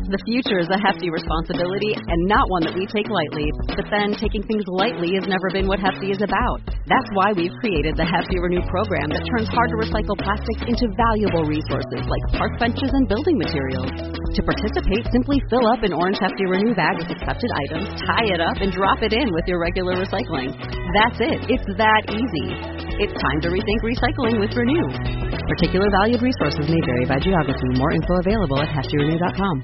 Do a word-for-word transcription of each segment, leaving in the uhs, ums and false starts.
The future is a hefty responsibility and not one that we take lightly. But then, taking things lightly has never been what Hefty is about. That's why we've created the Hefty Renew program that turns hard-to-recycle plastics into valuable resources like park benches and building materials. To participate, simply fill up an orange Hefty Renew bag with accepted items, tie it up, and drop it in with your regular recycling. That's it. It's that easy. It's time to rethink recycling with Renew. Particular valued resources may vary by geography. More info available at hefty renew dot com.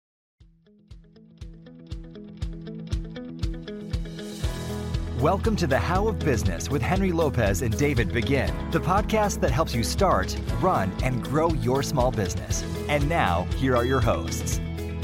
Welcome to the How of Business with Henry Lopez and David Begin, the podcast that helps you start, run, and grow your small business. And now, here are your hosts.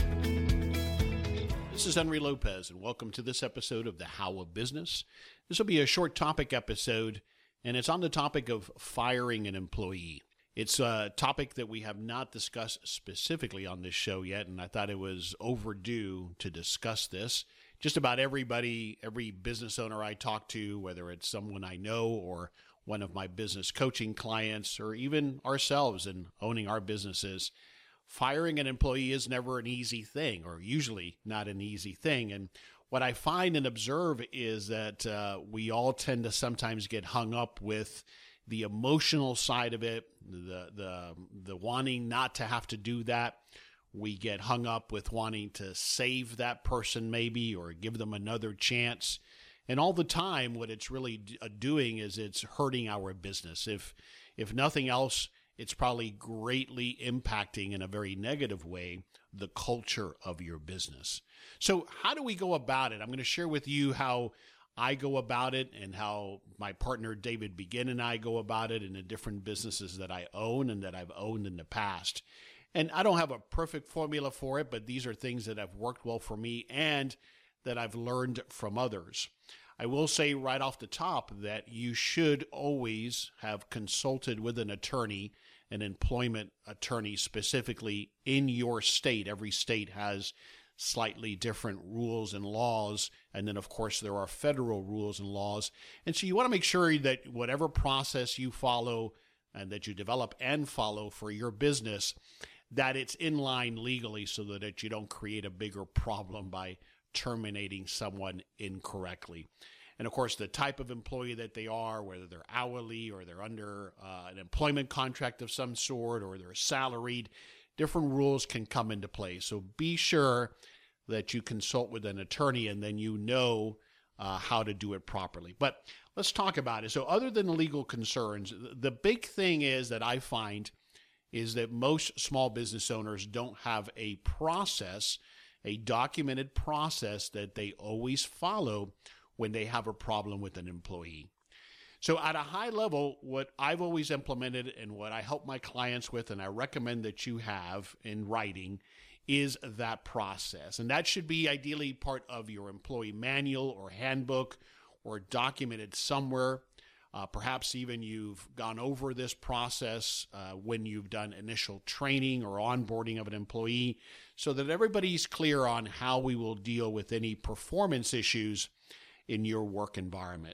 This is Henry Lopez, and welcome to this episode of the How of Business. This will be a short topic episode, and it's on the topic of firing an employee. It's a topic that we have not discussed specifically on this show yet, and I thought it was overdue to discuss this. Just about everybody, every business owner I talk to, whether it's someone I know or one of my business coaching clients, or even ourselves in owning our businesses, firing an employee is never an easy thing, or usually not an easy thing. And what I find and observe is that uh, we all tend to sometimes get hung up with the emotional side of it, the the the wanting not to have to do that. We get hung up with wanting to save that person maybe, or give them another chance. And all the time, what it's really doing is it's hurting our business. If if nothing else, it's probably greatly impacting in a very negative way the culture of your business. So how do we go about it? I'm going to share with you how I go about it and how my partner David Begin and I go about it in the different businesses that I own and that I've owned in the past. And I don't have a perfect formula for it, but these are things that have worked well for me and that I've learned from others. I will say right off the top that you should always have consulted with an attorney, an employment attorney specifically in your state. Every state has slightly different rules and laws. And then, of course, there are federal rules and laws. And so you want to make sure that whatever process you follow and that you develop and follow for your business, that it's in line legally so that you don't create a bigger problem by terminating someone incorrectly. And of course, the type of employee that they are, whether they're hourly or they're under uh, an employment contract of some sort or they're salaried, different rules can come into play. So be sure that you consult with an attorney and then you know uh, how to do it properly. But let's talk about it. So other than legal concerns, the big thing is that I find is that most small business owners don't have a process, a documented process that they always follow when they have a problem with an employee. So at a high level, what I've always implemented and what I help my clients with, and I recommend that you have in writing, is that process. And that should be ideally part of your employee manual or handbook or documented somewhere. Uh, perhaps even you've gone over this process uh, when you've done initial training or onboarding of an employee so that everybody's clear on how we will deal with any performance issues in your work environment.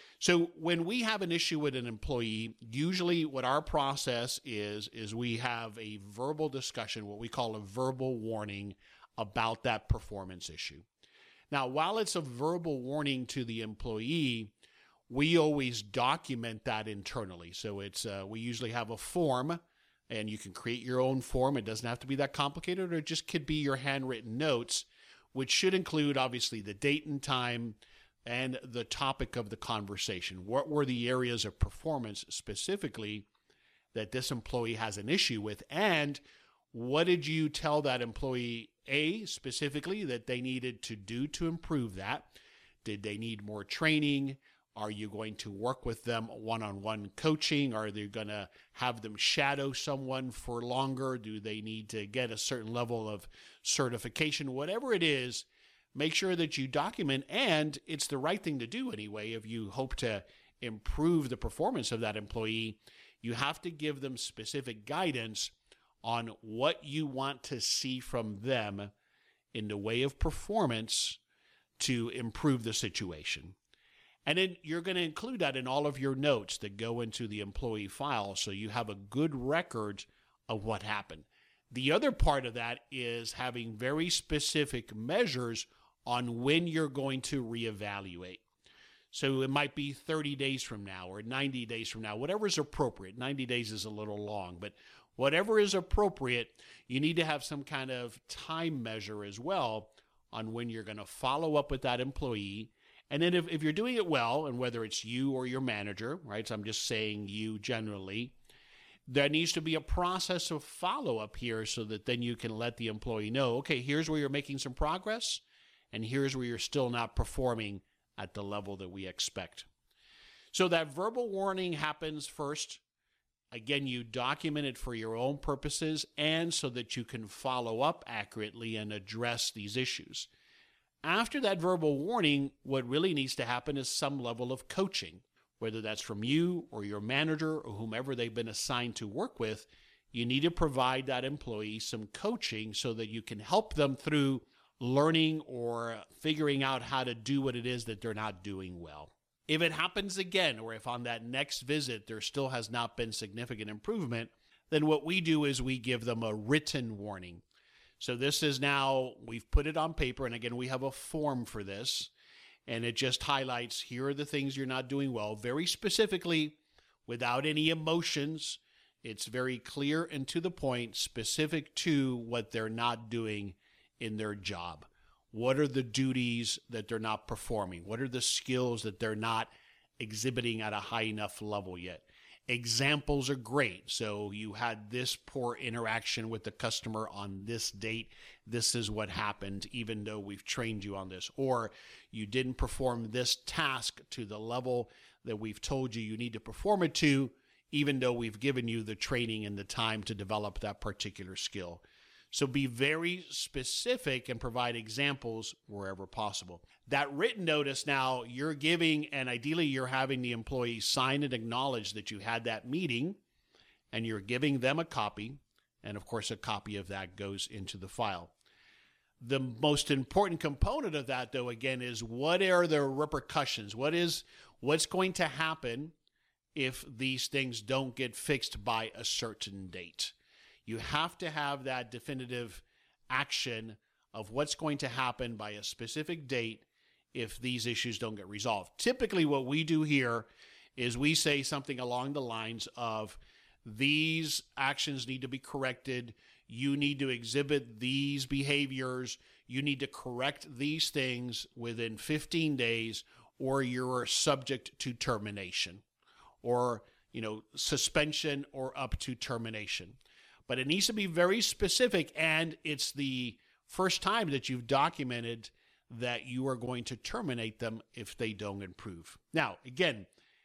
So when we have an issue with an employee, usually what our process is, is we have a verbal discussion, what we call a verbal warning about that performance issue. Now, while it's a verbal warning to the employee, we always document that internally. So it's uh, we usually have a form, and you can create your own form. It doesn't have to be that complicated, or it just could be your handwritten notes, which should include, obviously, the date and time and the topic of the conversation. What were the areas of performance specifically that this employee has an issue with? And what did you tell that employee, A, specifically, that they needed to do to improve that? Did they need more training? Are you going to work with them one-on-one coaching? Are they going to have them shadow someone for longer? Do they need to get a certain level of certification? Whatever it is, make sure that you document, and it's the right thing to do anyway. If you hope to improve the performance of that employee, you have to give them specific guidance on what you want to see from them in the way of performance to improve the situation. And then you're going to include that in all of your notes that go into the employee file so you have a good record of what happened. The other part of that is having very specific measures on when you're going to reevaluate. So it might be thirty days from now or ninety days from now, whatever is appropriate. ninety days is a little long, but whatever is appropriate, you need to have some kind of time measure as well on when you're going to follow up with that employee. And then if, if you're doing it well, and whether it's you or your manager, right? So I'm just saying you generally, there needs to be a process of follow-up here so that then you can let the employee know, okay, here's where you're making some progress, and here's where you're still not performing at the level that we expect. So that verbal warning happens first. Again, you document it for your own purposes and so that you can follow up accurately and address these issues. After that verbal warning, what really needs to happen is some level of coaching, whether that's from you or your manager or whomever they've been assigned to work with. You need to provide that employee some coaching so that you can help them through learning or figuring out how to do what it is that they're not doing well. If it happens again, or if on that next visit there still has not been significant improvement, then what we do is we give them a written warning. So this is now, we've put it on paper, and again, we have a form for this, and it just highlights, here are the things you're not doing well, very specifically, without any emotions. It's very clear and to the point, specific to what they're not doing in their job. What are the duties that they're not performing? What are the skills that they're not exhibiting at a high enough level yet? Examples are great. So you had this poor interaction with the customer on this date. This is what happened, even though we've trained you on this. Or you didn't perform this task to the level that we've told you you need to perform it to, even though we've given you the training and the time to develop that particular skill. So be very specific and provide examples wherever possible. That written notice now you're giving, and ideally you're having the employee sign and acknowledge that you had that meeting, and you're giving them a copy. And of course, a copy of that goes into the file. The most important component of that, though, again, is what are the repercussions? What is, what's going to happen if these things don't get fixed by a certain date? You have to have that definitive action of what's going to happen by a specific date if these issues don't get resolved. Typically, what we do here is we say something along the lines of, these actions need to be corrected. You need to exhibit these behaviors. You need to correct these things within fifteen days, or you're subject to termination, or, you know, suspension, or up to termination. But it needs to be very specific, and it's the first time that you've documented that you are going to terminate them if they don't improve. Now, again,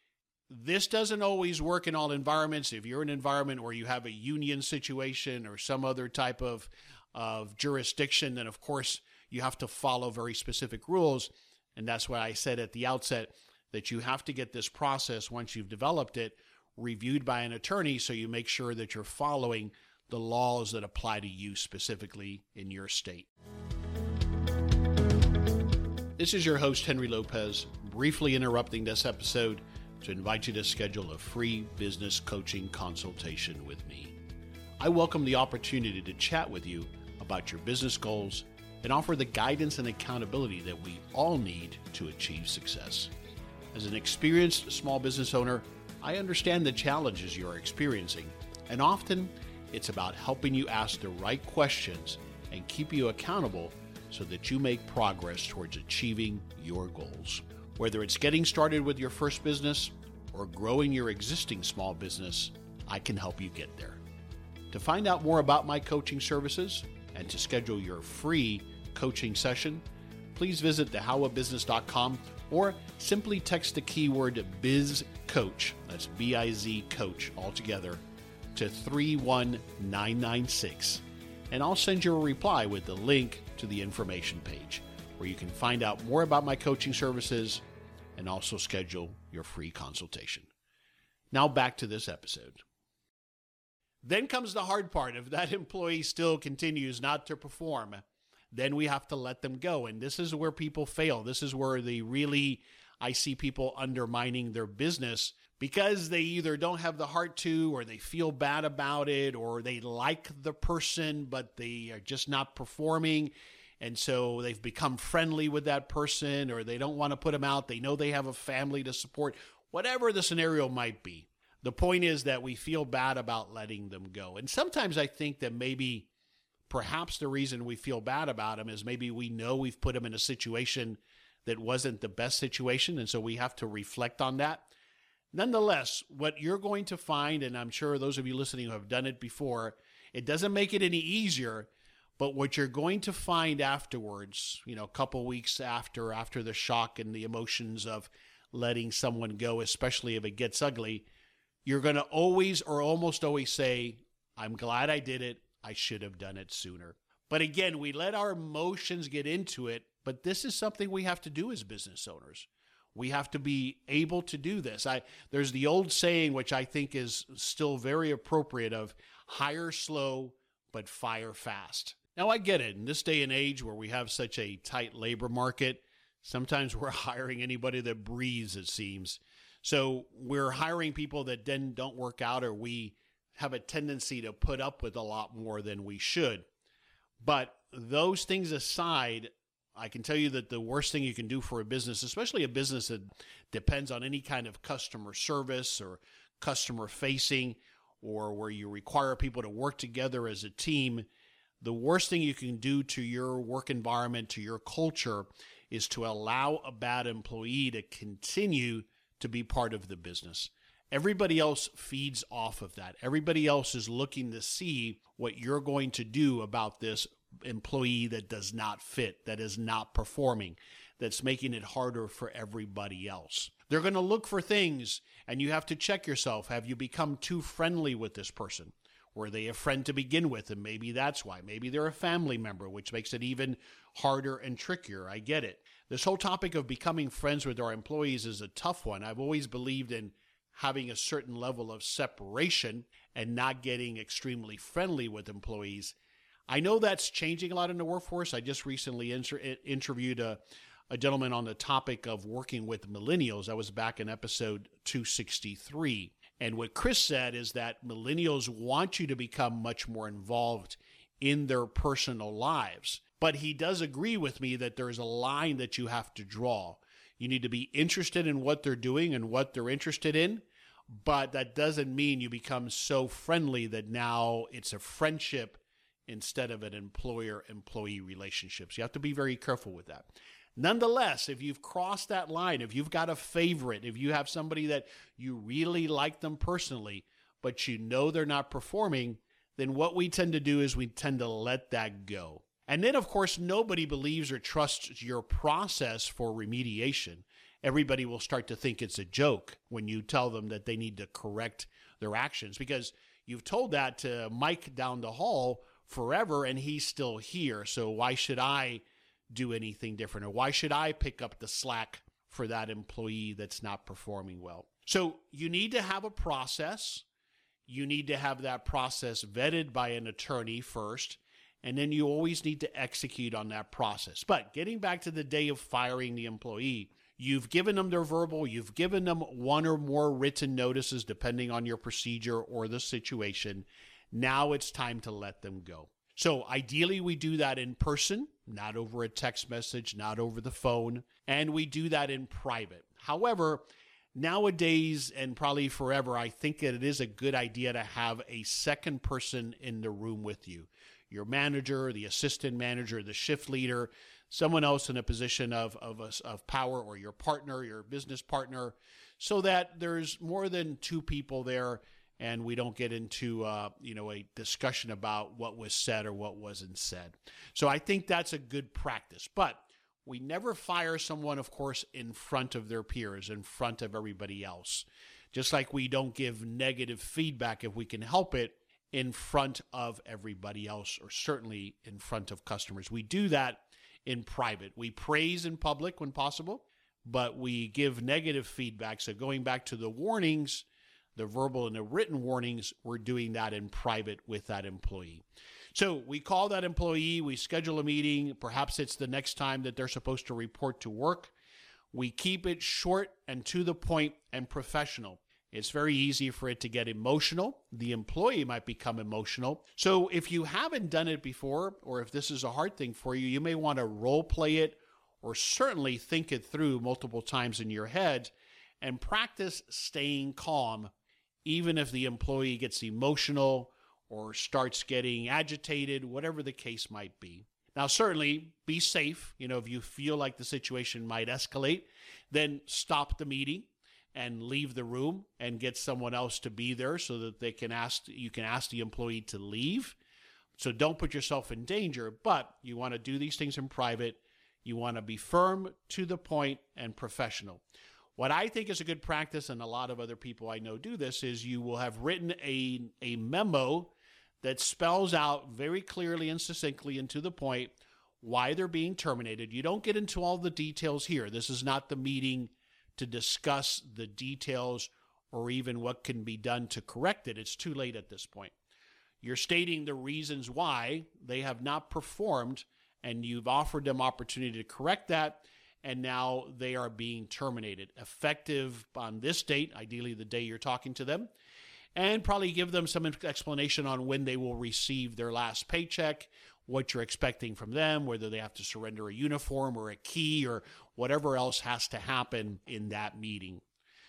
this doesn't always work in all environments. If you're in an environment where you have a union situation or some other type of, of jurisdiction, then of course you have to follow very specific rules. And that's why I said at the outset that you have to get this process, once you've developed it, reviewed by an attorney so you make sure that you're following the laws that apply to you specifically in your state. This is your host, Henry Lopez, briefly interrupting this episode to invite you to schedule a free business coaching consultation with me. I welcome the opportunity to chat with you about your business goals and offer the guidance and accountability that we all need to achieve success. As an experienced small business owner, I understand the challenges you're experiencing, and often it's about helping you ask the right questions and keep you accountable so that you make progress towards achieving your goals. Whether it's getting started with your first business or growing your existing small business, I can help you get there. To find out more about my coaching services and to schedule your free coaching session, please visit the how of business dot com or simply text the keyword BizCoach, that's B I Z Coach altogether, to three one nine nine six, and I'll send you a reply with the link to the information page where you can find out more about my coaching services and also schedule your free consultation. Now back to this episode. Then comes the hard part. If that employee still continues not to perform, then we have to let them go. And this is where people fail. This is where they really, I see people undermining their business because they either don't have the heart to, or they feel bad about it, or they like the person, but they are just not performing. And so they've become friendly with that person, or they don't want to put them out. They know they have a family to support, whatever the scenario might be. The point is that we feel bad about letting them go. And sometimes I think that maybe perhaps the reason we feel bad about them is maybe we know we've put them in a situation that wasn't the best situation. And so we have to reflect on that. Nonetheless, what you're going to find, and I'm sure those of you listening who have done it before, it doesn't make it any easier, but what you're going to find afterwards, you know, a couple weeks after, after the shock and the emotions of letting someone go, especially if it gets ugly, you're going to always or almost always say, I'm glad I did it. I should have done it sooner. But again, we let our emotions get into it, but this is something we have to do as business owners. We have to be able to do this. I, there's the old saying, which I think is still very appropriate, of hire slow, but fire fast. Now, I get it. In this day and age where we have such a tight labor market, sometimes we're hiring anybody that breathes, it seems. So we're hiring people that then don't work out, or we have a tendency to put up with a lot more than we should. But those things aside, I can tell you that the worst thing you can do for a business, especially a business that depends on any kind of customer service or customer facing, or where you require people to work together as a team, the worst thing you can do to your work environment, to your culture, is to allow a bad employee to continue to be part of the business. Everybody else feeds off of that. Everybody else is looking to see what you're going to do about this employee that does not fit, that is not performing, that's making it harder for everybody else. They're going to look for things, and you have to check yourself. Have you become too friendly with this person? Were they a friend to begin with? And maybe that's why. Maybe they're a family member, which makes it even harder and trickier. I get it. This whole topic of becoming friends with our employees is a tough one. I've always believed in having a certain level of separation and not getting extremely friendly with employees. I know that's changing a lot in the workforce. I just recently inter- interviewed a, a gentleman on the topic of working with millennials. That was back in episode two sixty-three. And what Chris said is that millennials want you to become much more involved in their personal lives. But he does agree with me that there's a line that you have to draw. You need to be interested in what they're doing and what they're interested in, but that doesn't mean you become so friendly that now it's a friendship instead of an employer-employee relationship. So you have to be very careful with that. Nonetheless, if you've crossed that line, if you've got a favorite, if you have somebody that you really like them personally, but you know they're not performing, then what we tend to do is we tend to let that go. And then, of course, nobody believes or trusts your process for remediation. Everybody will start to think it's a joke when you tell them that they need to correct their actions, because you've told that to Mike down the hall forever and he's still here. So why should I do anything different, or why should I pick up the slack for that employee that's not performing well? So you need to have a process. You need to have that process vetted by an attorney first, and then you always need to execute on that process. But getting back to the day of firing the employee, you've given them their verbal, you've given them one or more written notices depending on your procedure or the situation. Now it's time to let them go. So ideally, we do that in person, not over a text message, not over the phone, and we do that in private. However, nowadays, and probably forever, I think that it is a good idea to have a second person in the room with you. Your manager, the assistant manager, the shift leader, someone else in a position of, of, of power, or your partner, your business partner, so that there's more than two people there and we don't get into, uh, you know, a discussion about what was said or what wasn't said. So I think that's a good practice. But we never fire someone, of course, in front of their peers, in front of everybody else. Just like we don't give negative feedback, if we can help it, in front of everybody else, or certainly in front of customers. We do that in private. We praise in public when possible, but we give negative feedback. So going back to the warnings, the verbal and the written warnings, we're doing that in private with that employee. So we call that employee, we schedule a meeting. Perhaps it's the next time that they're supposed to report to work. We keep it short and to the point and professional. It's very easy for it to get emotional. The employee might become emotional. So if you haven't done it before, or if this is a hard thing for you, you may want to role play it or certainly think it through multiple times in your head and practice staying calm, even if the employee gets emotional or starts getting agitated, whatever the case might be. Now, certainly be safe. You know, if you feel like the situation might escalate, then stop the meeting and leave the room and get someone else to be there so that they can ask, you can ask the employee to leave. So don't put yourself in danger, but you want to do these things in private. You want to be firm, to the point, and professional. What I think is a good practice, and a lot of other people I know do this, is you will have written a, a memo that spells out very clearly and succinctly and to the point why they're being terminated. You don't get into all the details here. This is not the meeting to discuss the details or even what can be done to correct it. It's too late at this point. You're stating the reasons why they have not performed, and you've offered them opportunity to correct that, and now they are being terminated, effective on this date, ideally the day you're talking to them, and probably give them some explanation on when they will receive their last paycheck, what you're expecting from them, whether they have to surrender a uniform or a key or whatever else has to happen in that meeting.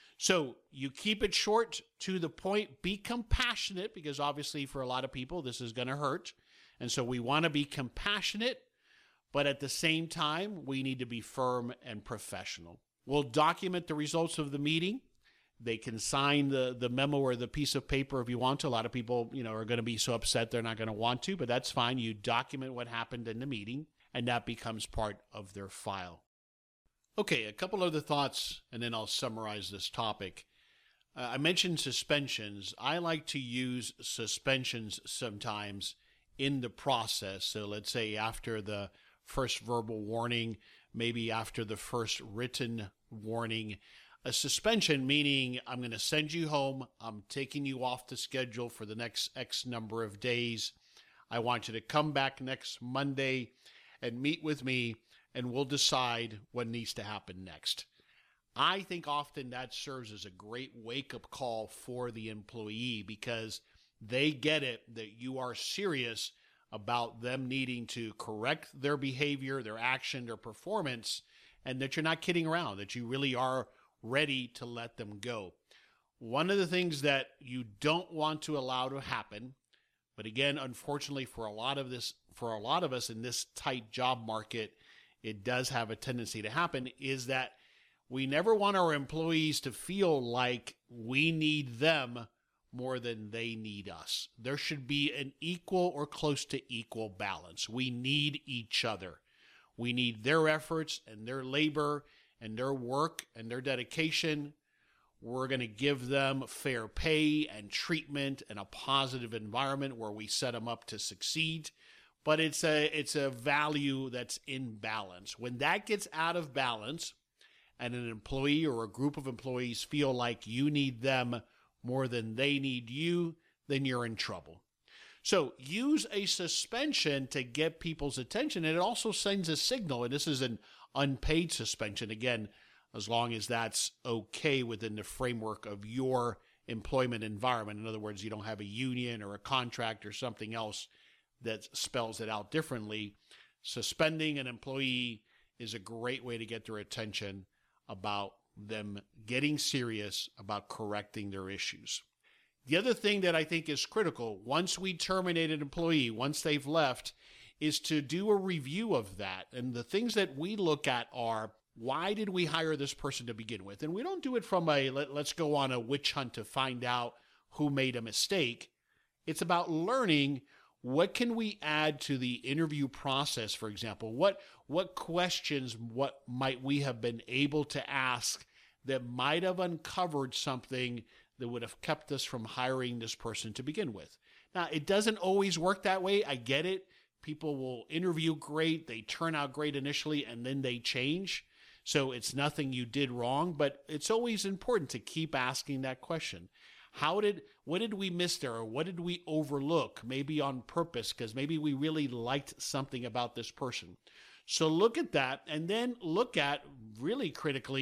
So you keep it short, to the point, be compassionate, because obviously for a lot of people this is going to hurt. And so we want to be compassionate, but at the same time, we need to be firm and professional. We'll document the results of the meeting. They can sign the, the memo or the piece of paper if you want to. A lot of people, you know, are going to be so upset they're not going to want to, but that's fine. You document what happened in the meeting, and that becomes part of their file. Okay, a couple other thoughts, and then I'll summarize this topic. Uh, I mentioned suspensions. I like to use suspensions sometimes in the process. So let's say after the first verbal warning, maybe after the first written warning. A suspension meaning I'm going to send you home. I'm taking you off the schedule for the next X number of days. I want you to come back next Monday and meet with me, and we'll decide what needs to happen next. I think often that serves as a great wake-up call for the employee, because they get it that you are serious about them needing to correct their behavior, their action, their performance, and that you're not kidding around, that you really are ready to let them go. One of the things that you don't want to allow to happen, but again, unfortunately for a lot of this, for a lot of us in this tight job market, it does have a tendency to happen, is that we never want our employees to feel like we need them more than they need us. There should be an equal or close to equal balance. We need each other. We need their efforts and their labor and their work and their dedication. We're going to give them fair pay and treatment and a positive environment where we set them up to succeed. But it's a it's a value that's in balance. When that gets out of balance and an employee or a group of employees feel like you need them more than they need you, then you're in trouble. So use a suspension to get people's attention, and it also sends a signal, and this is an unpaid suspension, again, as long as that's okay within the framework of your employment environment. In other words, you don't have a union or a contract or something else that spells it out differently. Suspending an employee is a great way to get their attention about them getting serious about correcting their issues. The other thing that I think is critical, once we terminate an employee, once they've left, is to do a review of that. And the things that we look at are, why did we hire this person to begin with? And we don't do it from a, let, let's go on a witch hunt to find out who made a mistake. It's about learning, what can we add to the interview process, for example? What what questions, what might we have been able to ask that might have uncovered something that would have kept us from hiring this person to begin with? Now, it doesn't always work that way. I get it. People will interview great, they turn out great initially, and then they change. So it's nothing you did wrong, but it's always important to keep asking that question. How did, what did we miss there, or what did we overlook, maybe on purpose, because maybe we really liked something about this person? So look at that, and then look at, really critically,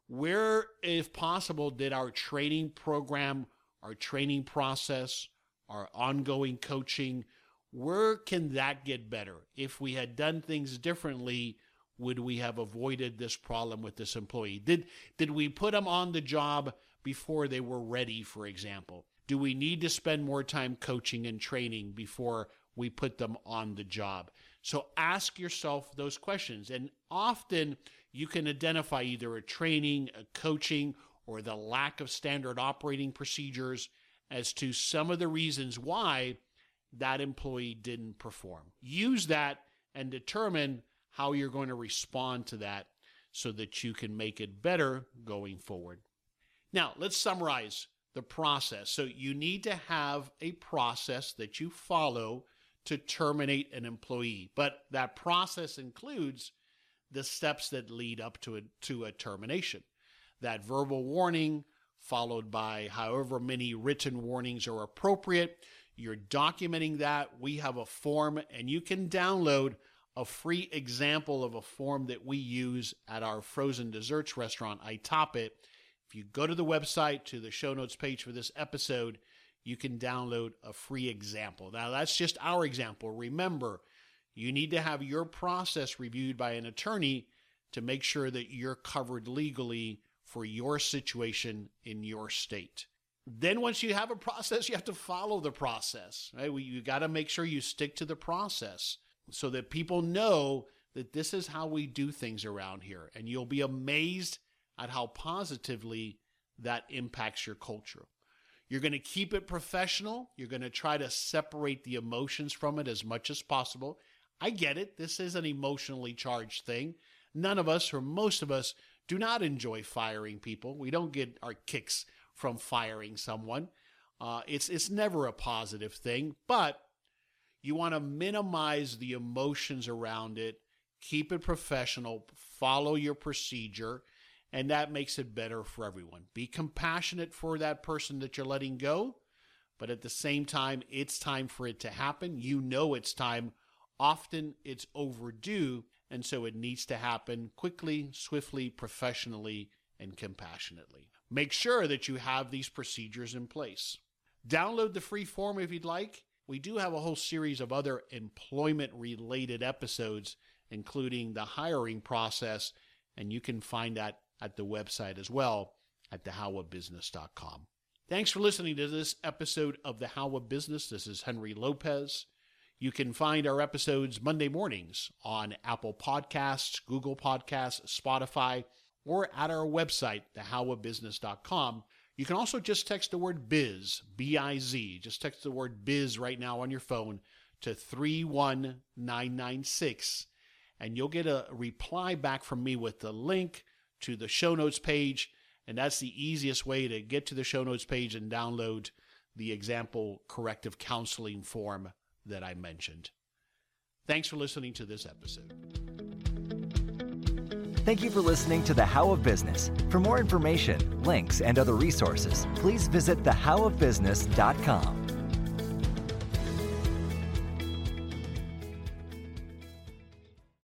Where, if possible, did our training program, our training process, our ongoing coaching, where can that get better? If we had done things differently, would we have avoided this problem with this employee? Did, did we put them on the job before they were ready, for example? Do we need to spend more time coaching and training before we put them on the job? So ask yourself those questions. And often you can identify either a training, a coaching, or the lack of standard operating procedures as to some of the reasons why that employee didn't perform. Use that and determine how you're going to respond to that so that you can make it better going forward. Now, let's summarize the process. So you need to have a process that you follow to terminate an employee. But that process includes the steps that lead up to a, to a termination. That verbal warning, followed by however many written warnings are appropriate. You're documenting that. We have a form, and you can download a free example of a form that we use at our frozen desserts restaurant, I Top It. If you go to the website, to the show notes page for this episode, you can download a free example. Now, that's just our example. Remember, you need to have your process reviewed by an attorney to make sure that you're covered legally for your situation in your state. Then once you have a process, you have to follow the process, right? You got to make sure you stick to the process so that people know that this is how we do things around here. And you'll be amazed at how positively that impacts your culture. You're going to keep it professional. You're going to try to separate the emotions from it as much as possible. I get it. This is an emotionally charged thing. None of us, or most of us, do not enjoy firing people. We don't get our kicks from firing someone. Uh, it's, it's never a positive thing, but you want to minimize the emotions around it, keep it professional, follow your procedure, and that makes it better for everyone. Be compassionate for that person that you're letting go, but at the same time, it's time for it to happen. You know it's time. Often it's overdue, and so it needs to happen quickly, swiftly, professionally, and compassionately. Make sure that you have these procedures in place. Download the free form if you'd like. We do have a whole series of other employment-related episodes, including the hiring process, and you can find that at the website as well at the how of business dot com. Thanks for listening to this episode of The How of Business. This is Henry Lopez. You can find our episodes Monday mornings on Apple Podcasts, Google Podcasts, Spotify, or at our website, the how of business dot com. You can also just text the word biz, B I Z. Just text the word biz right now on your phone to three one nine nine six, and you'll get a reply back from me with the link to the show notes page, and that's the easiest way to get to the show notes page and download the example corrective counseling form that I mentioned. Thanks for listening to this episode. Thank you for listening to The How of Business. For more information, links, and other resources, please visit the how of business dot com.